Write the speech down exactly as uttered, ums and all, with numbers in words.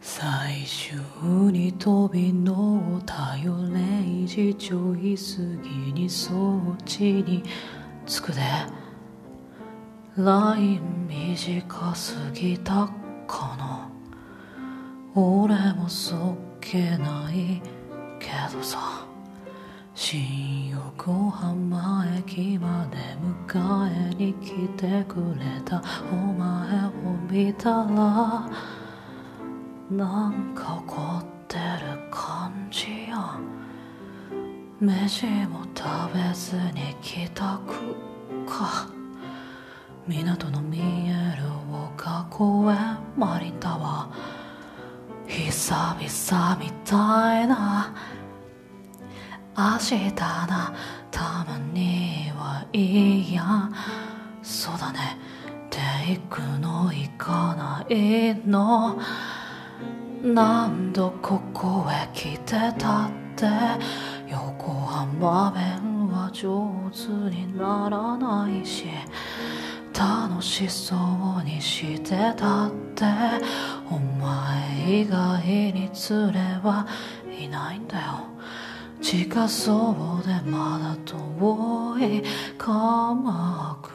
最終に飛び乗ったよれいじちょい過ぎにそっちに着くで ライン 短すぎたかな俺もそっけないけどさ新横浜駅まで迎えに来てくれたお前を見たらなんか怒ってる感じや飯も食べずに帰宅か港の見える丘公園マリンタワー久々みたいな明日なたまにはいいやんそうだねで行くの行かないの何度ここへ来てたって横浜弁は上手にならないし楽しそうにしてたってお前以外に連れはいないんだよ近そうでまだ遠い鎌倉